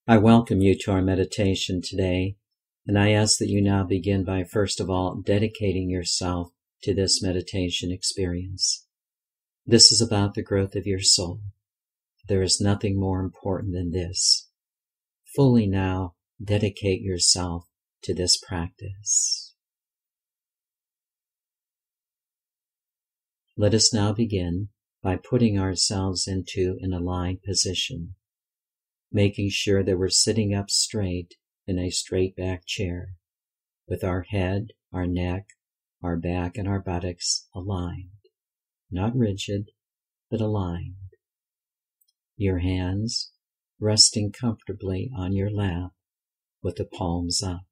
I welcome you to our meditation today, and I ask that you now begin by, first of all, dedicating yourself to this meditation experience. This is about the growth of your soul. There is nothing more important than this. Fully now dedicate yourself to this practice. Let us now begin by putting ourselves into an aligned position, making sure that we're sitting up straight in a straight back chair, with our head, our neck, our back, and our buttocks aligned, not rigid, but aligned. Your hands resting comfortably on your lap with the palms up.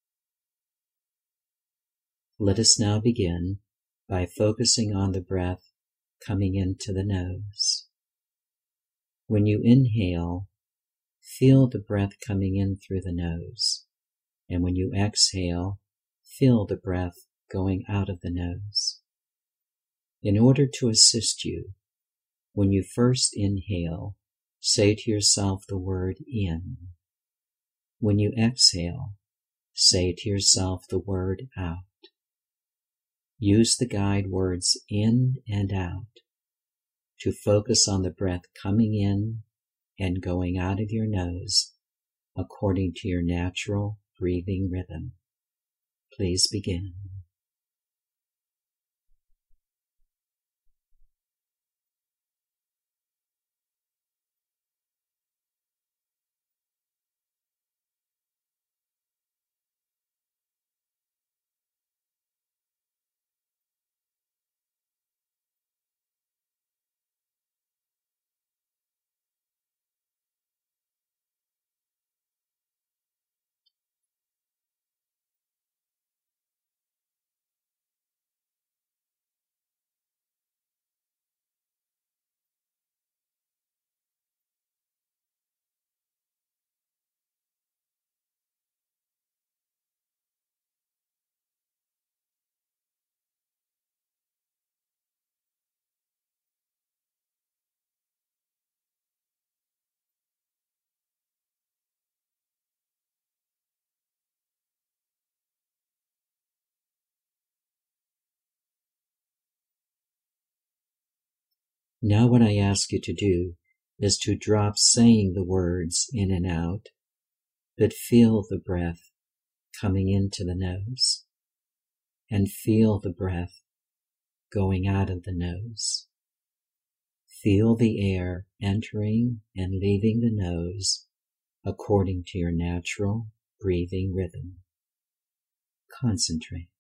Let us now begin by focusing on the breath coming into the nose. When you inhale, feel the breath coming in through the nose, and when you exhale, feel the breath going out of the nose. In order to assist you, when you first inhale, say to yourself the word in. When you exhale, say to yourself the word out. Use the guide words in and out to focus on the breath coming in and going out of your nose according to your natural breathing rhythm. Please begin. Now what I ask you to do is to drop saying the words in and out, but feel the breath coming into the nose and feel the breath going out of the nose. Feel the air entering and leaving the nose according to your natural breathing rhythm. Concentrate.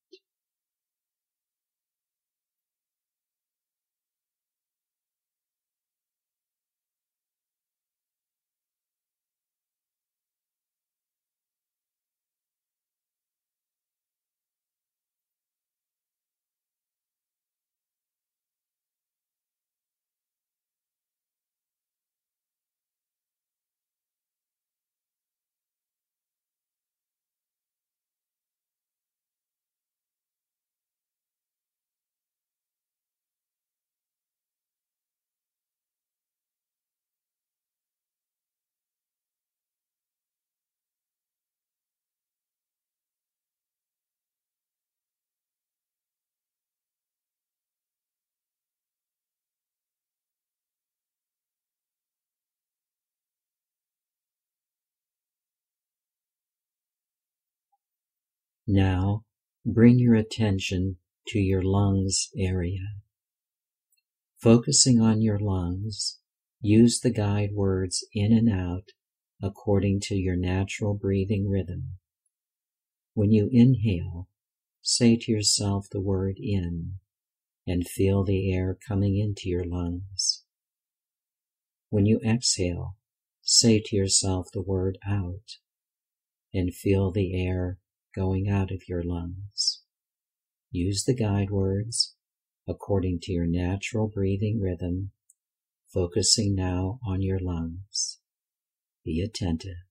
Now, bring your attention to your lungs area. Focusing on your lungs, use the guide words in and out according to your natural breathing rhythm. When you inhale, say to yourself the word in and feel the air coming into your lungs. When you exhale, say to yourself the word out and feel the air going out of your lungs. Use the guide words according to your natural breathing rhythm, focusing now on your lungs. Be attentive.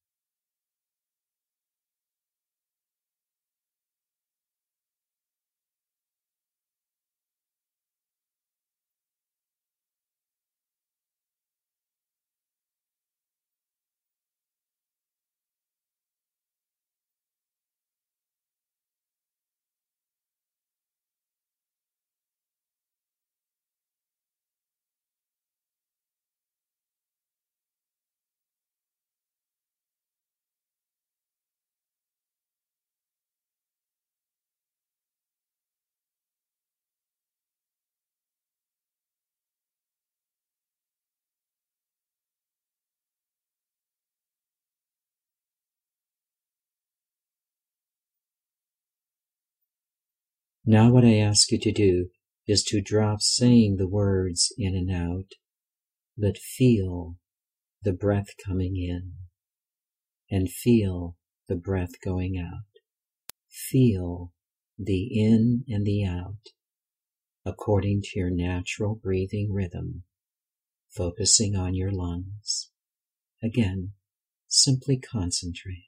Now what I ask you to do is to drop saying the words in and out, but feel the breath coming in and feel the breath going out. Feel the in and the out according to your natural breathing rhythm, focusing on your lungs. Again, simply concentrate.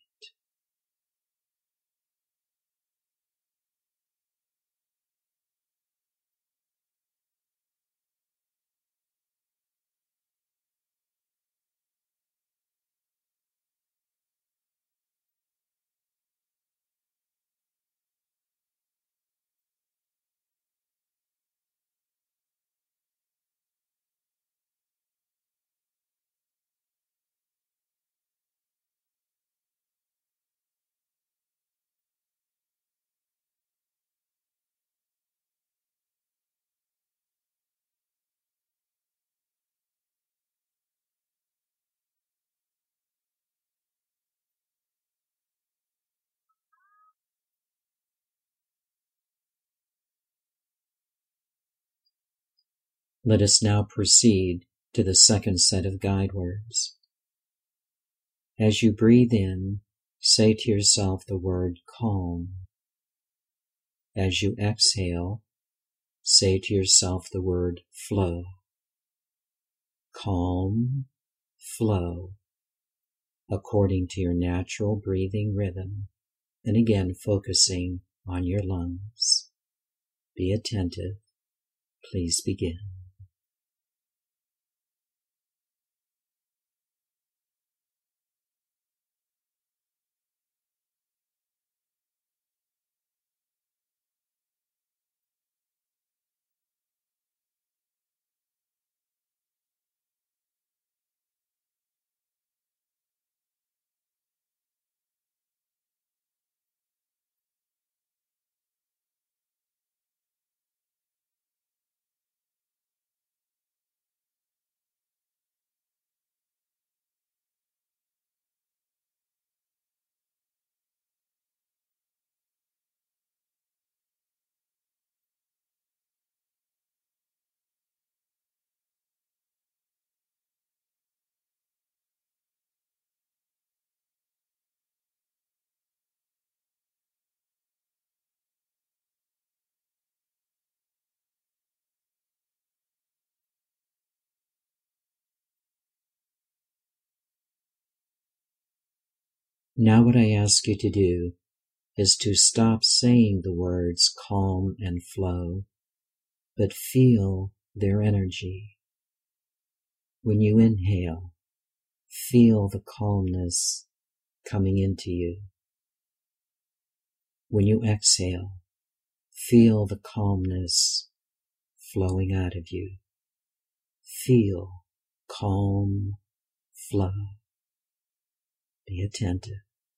Let us now proceed to the second set of guide words. As you breathe in, say to yourself the word calm. As you exhale, say to yourself the word flow. Calm, flow, according to your natural breathing rhythm, and again focusing on your lungs. Be attentive. Please begin. Now what I ask you to do is to stop saying the words calm and flow, but feel their energy. When you inhale, feel the calmness coming into you. When you exhale, feel the calmness flowing out of you. Feel calm flow. Be attentive.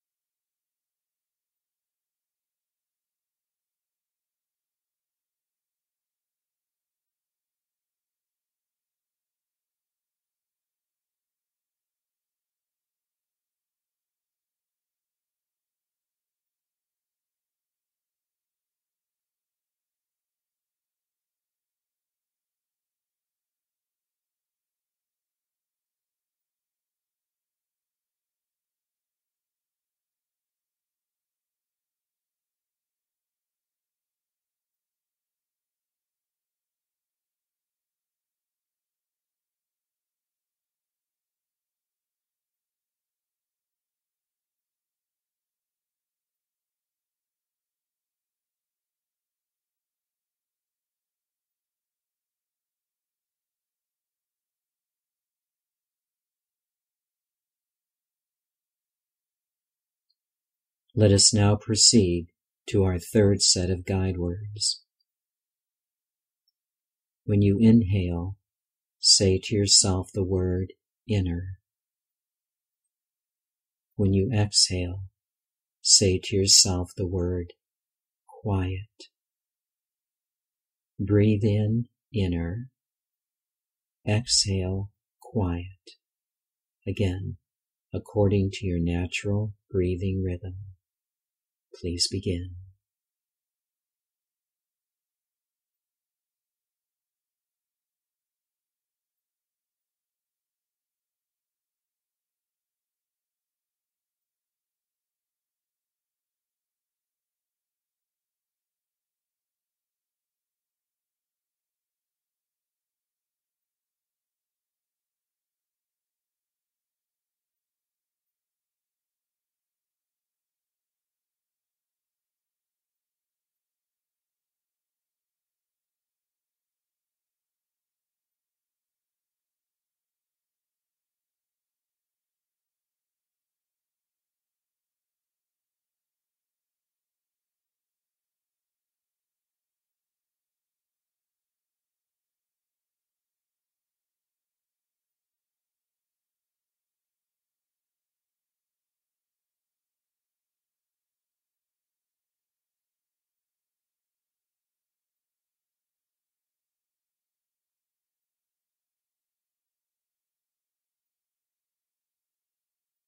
Let us now proceed to our third set of guide words. When you inhale, say to yourself the word inner. When you exhale, say to yourself the word quiet. Breathe in inner. Exhale quiet. Again, according to your natural breathing rhythm. Please begin.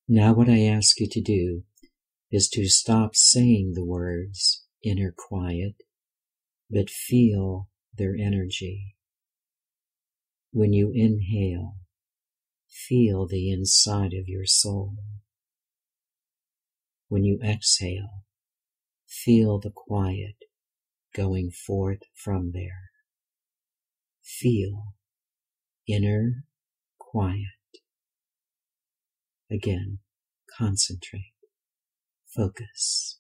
Now what I ask you to do is to stop saying the words inner quiet, but feel their energy. When you inhale, feel the inside of your soul. When you exhale, feel the quiet going forth from there. Feel inner quiet. Again, concentrate, focus.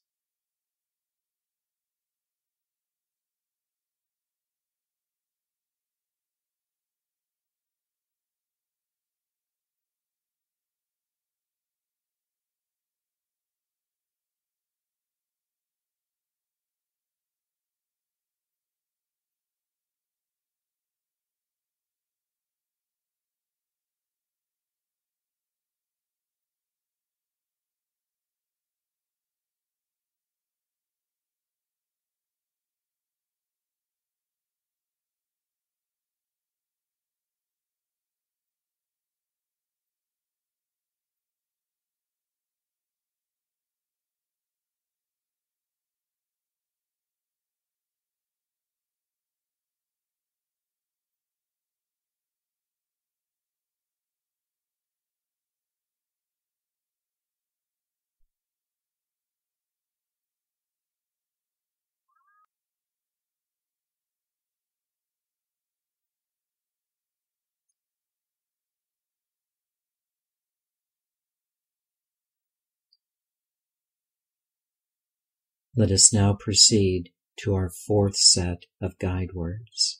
Let us now proceed to our fourth set of guide words.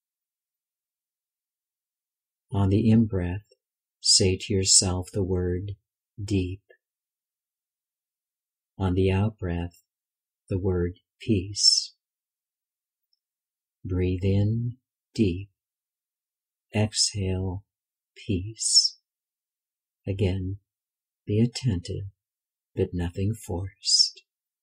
On the in-breath, say to yourself the word deep. On the out-breath, the word peace. Breathe in deep. Exhale peace. Again, be attentive, but nothing forced.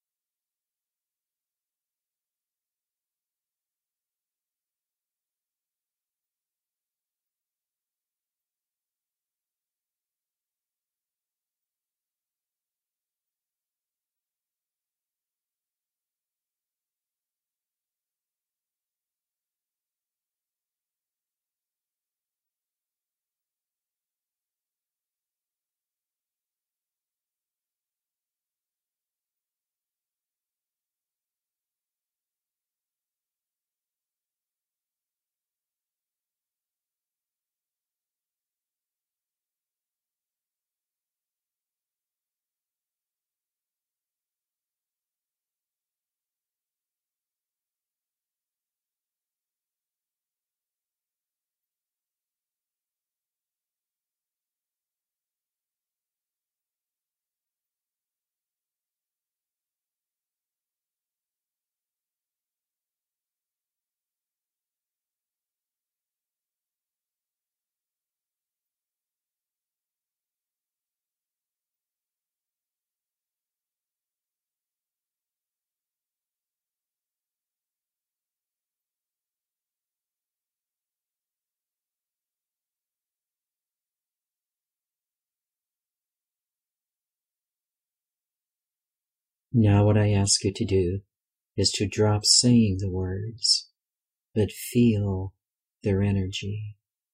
Now what I ask you to do is to drop saying the words, but feel their energy.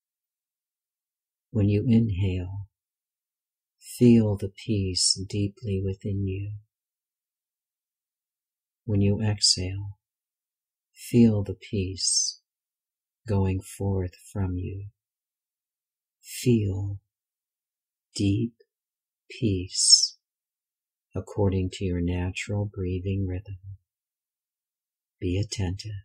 When you inhale, feel the peace deeply within you. When you exhale, feel the peace going forth from you. Feel deep peace according to your natural breathing rhythm. Be attentive.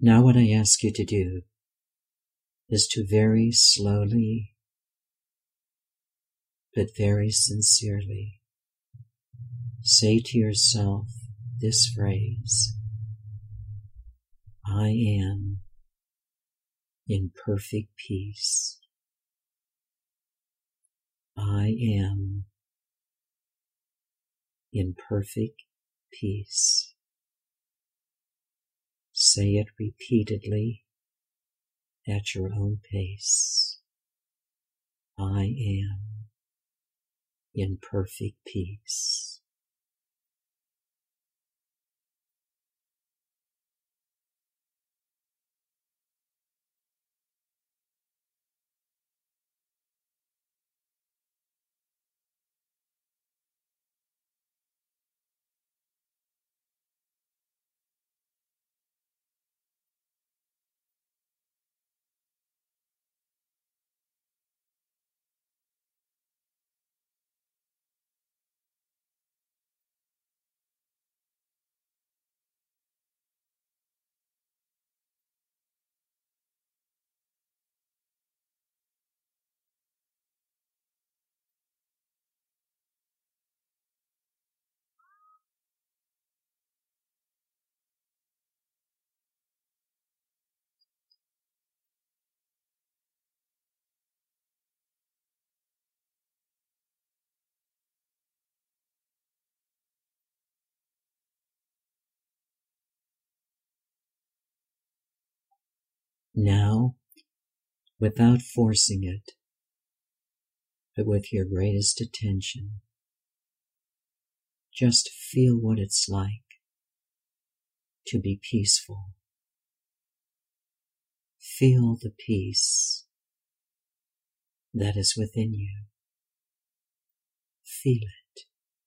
Now what I ask you to do is to very slowly, but very sincerely, say to yourself this phrase: I am in perfect peace. I am in perfect peace. Say it repeatedly at your own pace. I am in perfect peace. Now, without forcing it, but with your greatest attention, just feel what it's like to be peaceful. Feel the peace that is within you. Feel it.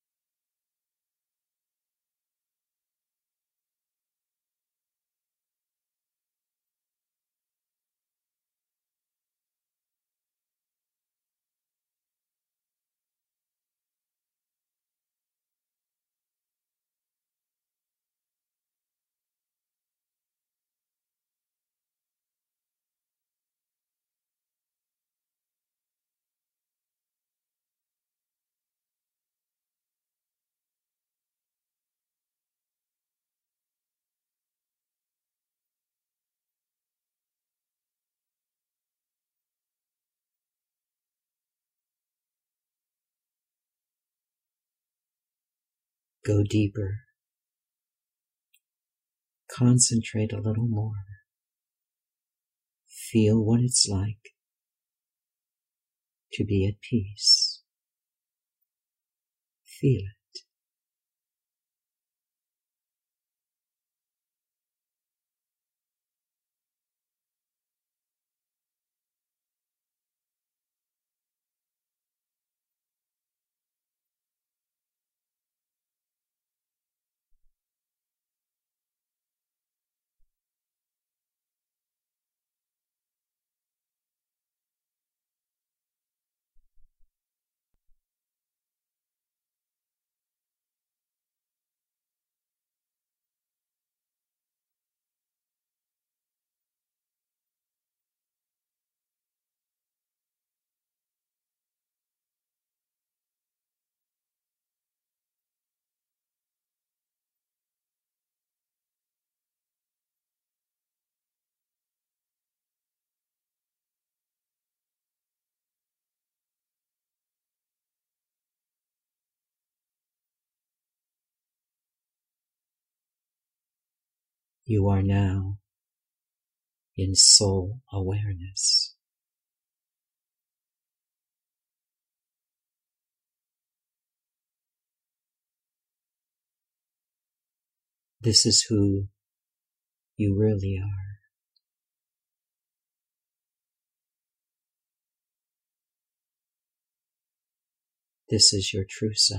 Go deeper. Concentrate a little more. Feel what it's like to be at peace. Feel it. You are now in soul awareness. This is who you really are. This is your true self.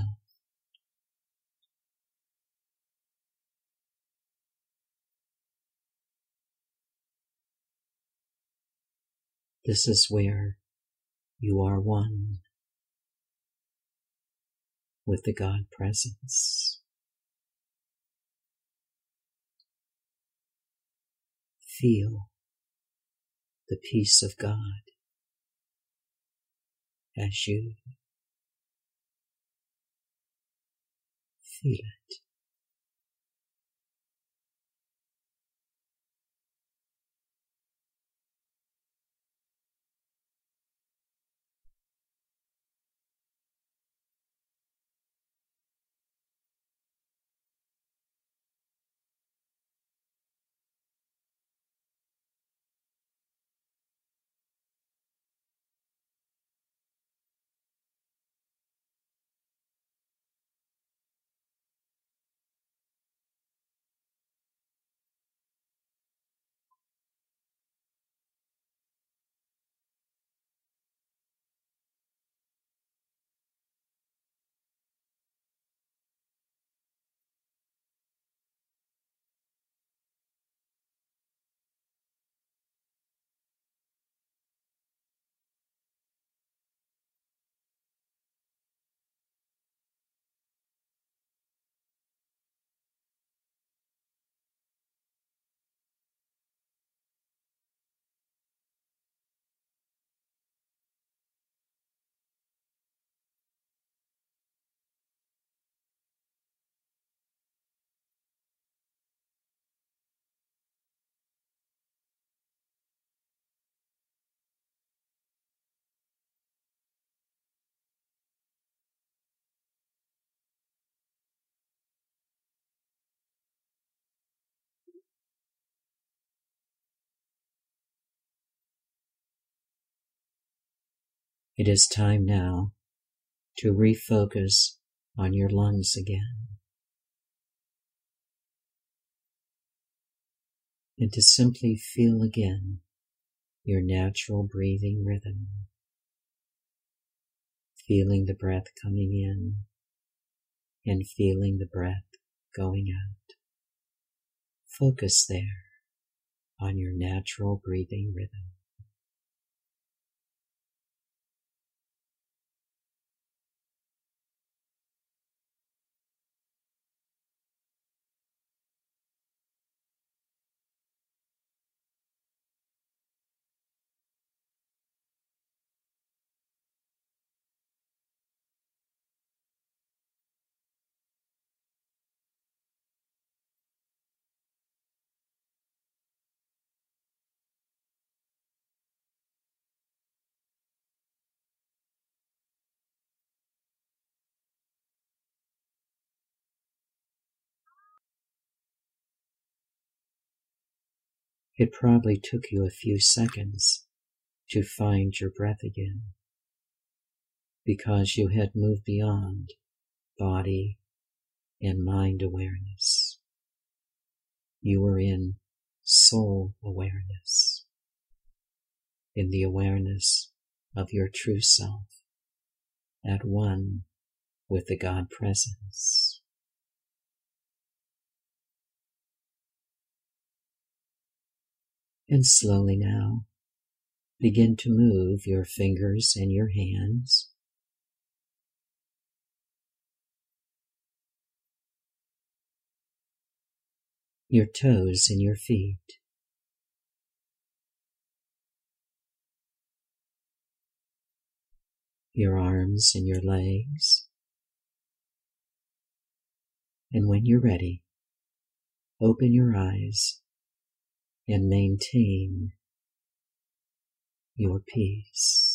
This is where you are one with the God presence. feel the peace of God as you feel it. It is time now to refocus on your lungs again and to simply feel again your natural breathing rhythm, feeling the breath coming in and feeling the breath going out. Focus there on your natural breathing rhythm. It probably took you a few seconds to find your breath again, because you had moved beyond body and mind awareness. You were in soul awareness, in the awareness of your true self, at one with the God presence. And slowly now, begin to move your fingers and your hands, your toes and your feet, your arms and your legs. And when you're ready, open your eyes and maintain your peace.